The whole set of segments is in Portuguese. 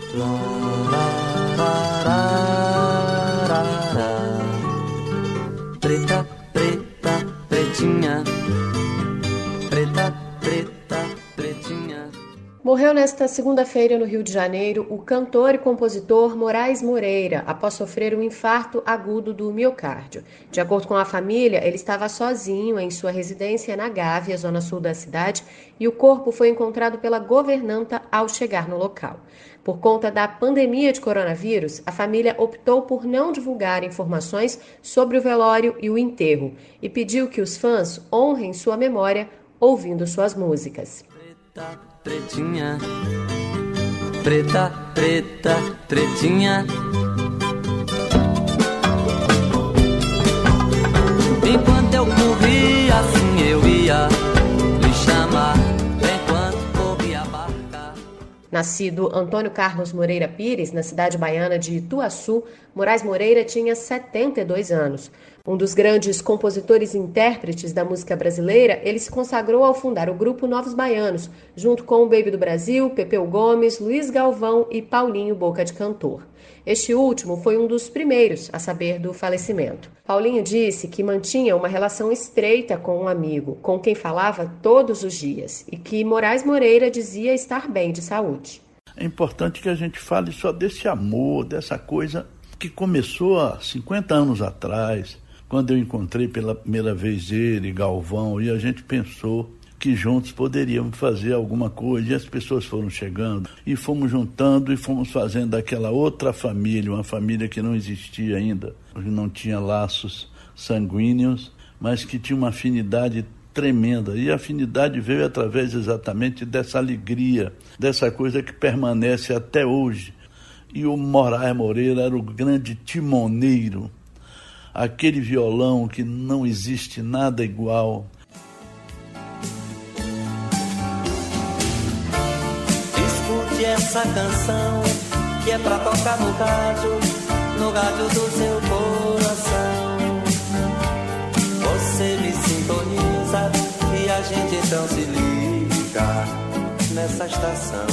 Preta, preta, pretinha. Preta, preta, pretinha. Morreu nesta segunda-feira no Rio de Janeiro o cantor e compositor Moraes Moreira, após sofrer um infarto agudo do miocárdio. De acordo com a família, ele estava sozinho em sua residência na Gávea, zona sul da cidade, e o corpo foi encontrado pela governanta ao chegar no local. Por conta da pandemia de coronavírus, a família optou por não divulgar informações sobre o velório e o enterro e pediu que os fãs honrem sua memória ouvindo suas músicas. Preta, pretinha. Preta, preta, pretinha. Enquanto eu corria, assim eu ia lhe chamar. Enquanto corria a barca. Nascido Antônio Carlos Moreira Pires, na cidade baiana de Ituaçu, Moraes Moreira tinha 72 anos. Um dos grandes compositores e intérpretes da música brasileira, ele se consagrou ao fundar o grupo Novos Baianos, junto com o Baby do Brasil, Pepeu Gomes, Luiz Galvão e Paulinho Boca de Cantor. Este último foi um dos primeiros a saber do falecimento. Paulinho disse que mantinha uma relação estreita com um amigo, com quem falava todos os dias, e que Moraes Moreira dizia estar bem de saúde. É importante que a gente fale só desse amor, dessa coisa que começou há 50 anos atrás, quando eu encontrei pela primeira vez ele, Galvão, e a gente pensou que juntos poderíamos fazer alguma coisa, e as pessoas foram chegando, e fomos juntando, e fomos fazendo aquela outra família, uma família que não existia ainda, que não tinha laços sanguíneos, mas que tinha uma afinidade tremenda, e a afinidade veio através exatamente dessa alegria, dessa coisa que permanece até hoje. E o Moraes Moreira era o grande timoneiro, aquele violão que não existe nada igual. Escute essa canção que é pra tocar no rádio do seu coração. Você me sintoniza e a gente então se liga nessa estação.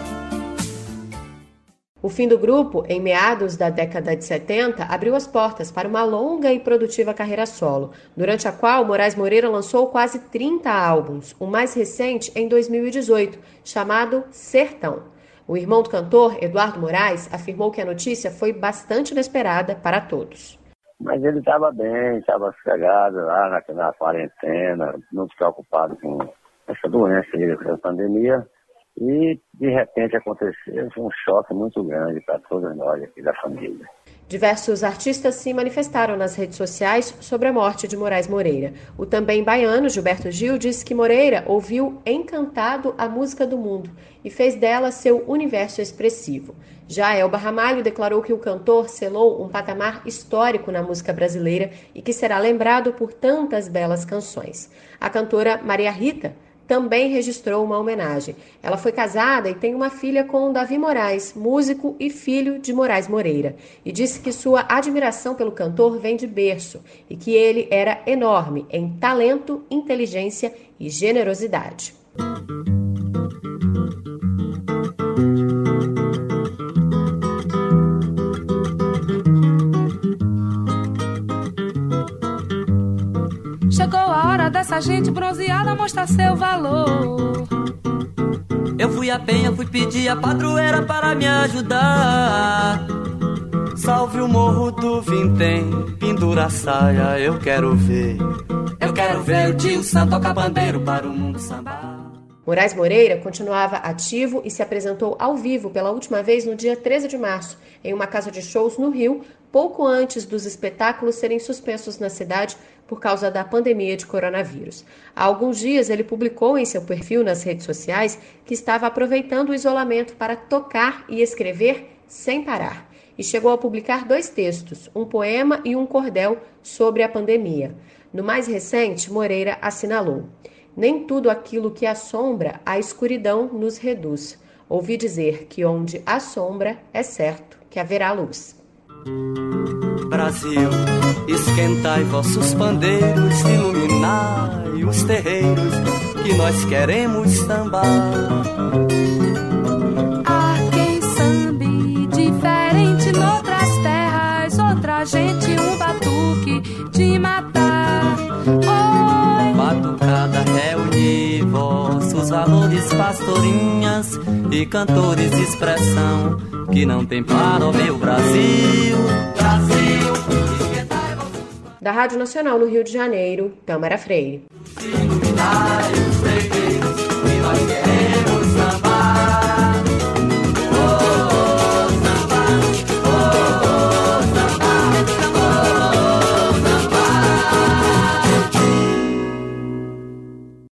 O fim do grupo, em meados da década de 70, abriu as portas para uma longa e produtiva carreira solo, durante a qual Moraes Moreira lançou quase 30 álbuns, o mais recente em 2018, chamado Sertão. O irmão do cantor, Eduardo Moraes, afirmou que a notícia foi bastante inesperada para todos. Mas ele estava bem, estava sossegado lá na quarentena, muito preocupado com essa doença, essa pandemia. E, de repente, aconteceu um choque muito grande para todos nós aqui da família. Diversos artistas se manifestaram nas redes sociais sobre a morte de Moraes Moreira. O também baiano Gilberto Gil disse que Moreira ouviu encantado a música do mundo e fez dela seu universo expressivo. Já Elba Ramalho declarou que o cantor selou um patamar histórico na música brasileira e que será lembrado por tantas belas canções. A cantora Maria Rita também registrou uma homenagem. Ela foi casada e tem uma filha com Davi Moraes, músico e filho de Moraes Moreira, e disse que sua admiração pelo cantor vem de berço e que ele era enorme em talento, inteligência e generosidade. Chegou a hora dessa gente bronzeada mostrar seu valor. Eu fui a penha, fui pedir a padroeira para me ajudar. Salve o morro do Vintém, pendura a saia, eu quero ver. Eu quero ver o tio Sam tocar bandeiro para o mundo sambar. Moraes Moreira continuava ativo e se apresentou ao vivo pela última vez no dia 13 de março, em uma casa de shows no Rio, pouco antes dos espetáculos serem suspensos na cidade por causa da pandemia de coronavírus. Há alguns dias ele publicou em seu perfil nas redes sociais que estava aproveitando o isolamento para tocar e escrever sem parar. E chegou a publicar 2 textos, um poema e um cordel sobre a pandemia. No mais recente, Moreira assinalou: nem tudo aquilo que assombra a escuridão nos reduz. Ouvi dizer que onde há sombra é certo que haverá luz. Brasil, esquentai vossos pandeiros, iluminai os terreiros, que nós queremos sambar. Há quem sambe seus valores, pastorinhas e cantores de expressão que não tem para o meu Brasil. Da Rádio Nacional no Rio de Janeiro, Tâmara Freire. Iluminar os